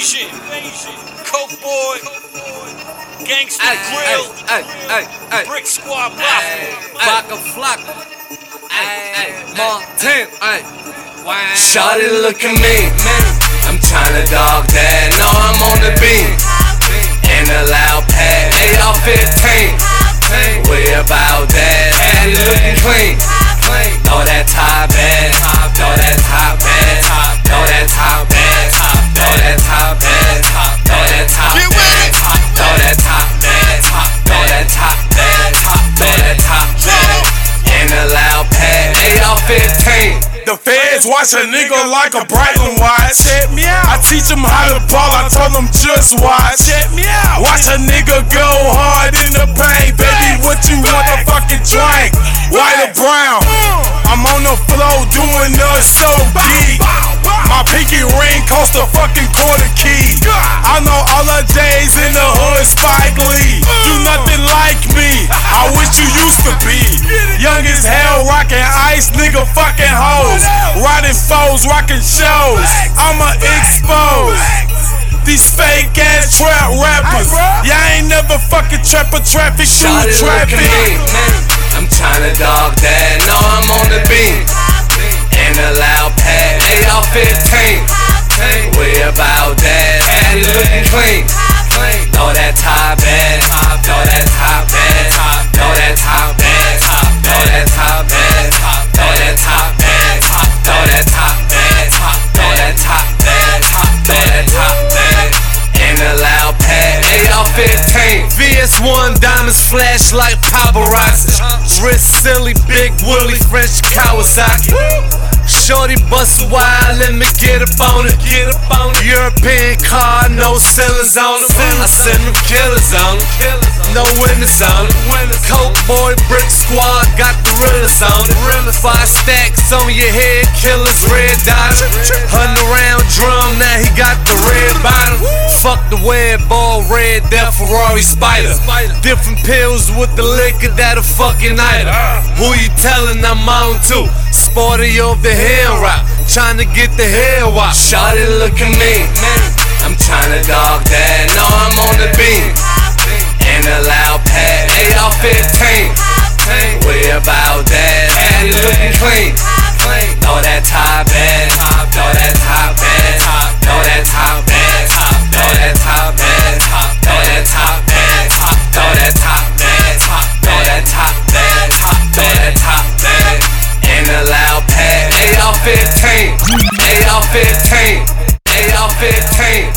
Invasion, Coke Boy, Gangsta Grill, Brick Squad Baka Flocka, Martin, Shawty look at me, I'm tryna dog that, know I'm on the beat. In a loud pad, AR-15, we about that, Patty looking clean. Throw that top back, throw that top back, throw that top back, throw that top back, throw that top back, throw that top back, throw that top back, throw that top back. In a loud pad, AR-15. The feds watch a nigga like a Breitling watch. Check me out. I teach him how to ball, I told him just watch. Check me out. Watch a nigga go hard in the paint. Baby, what you want to fucking drink? White or brown? I'm on the floor doing the so geek. My pinky ring cost a fucking quarter key. I know all the J's in the hood, Spike Lee. Do nothing like me, I wish you used to be. Young as hell, rockin' ice, nigga fucking hoes. Riding foes, rockin' shows, I'ma expose these fake ass trap rappers. Y'all ain't never fucking trap a traffic, shoot traffic. I'm tryna dog that, know I'm on the beat. In a loud pad, AR-15, we about that, Patty looking clean. Throw that top back, throw that top back, throw that top back, throw that top back, throw that top back, throw that top back, throw that top back, throw that top back. In a loud pad, AR-15, VS1 diamonds flash like paparazzi. Wrist silly, big woolly French Kawasaki. Shorty bust wide, let me get up on it. European car, no ceilings on them. I send them killers on them, no witness on them. Coke Boy, Brick Squad, got the realest on it. 5 stacks on your head, killers, red dot. 100 round drum, now he got the red bottom. Fuck the web ball, red, that Ferrari Spider. Different pills with the liquor, that a fucking item. Who you telling I'm on to? Sporty of the hair rock, tryna get the hair washed. Shawty look at me, I'm tryna dog that, know I'm on the beat. In a loud pad, AR-15, we about that, Patty looking clean. Throw that top back, throw that top back, throw that top back, throw that top back, throw that top back, throw that top back, throw that top back, throw that top back. In a loud pad, AR-15, AR-15, AR-15.